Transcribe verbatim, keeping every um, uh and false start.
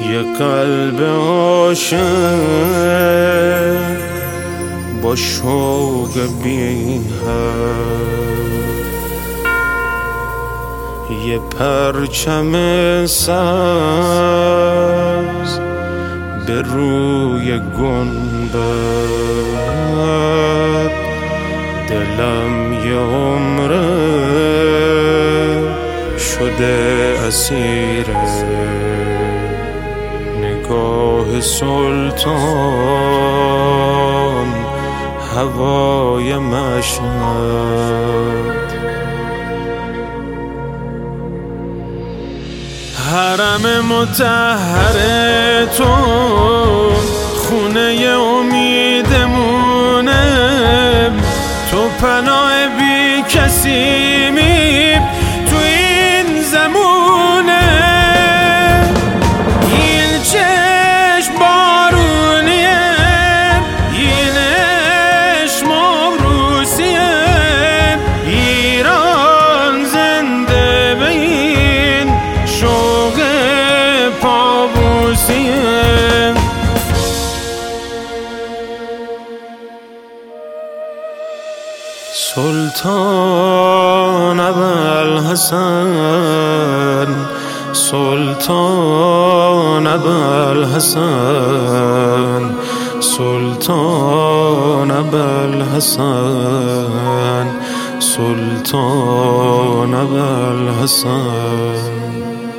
یه قلب عاشق با شوق بی حد، یه پرچم سبز به روی گنبد. دلم یه عمره شده اسیر نگاه سلطان هوای مشهد. حرم مطهر تو خونه امیدمونه، تو پناه بی کسیمی تو این زمونه. این چشم بارونیه، این عشق موروثیه، ایران زنده به این شوق پابوسیه. سلطان ابوالحسن، سلطان ابوالحسن، سلطان ابوالحسن، سلطان ابوالحسن.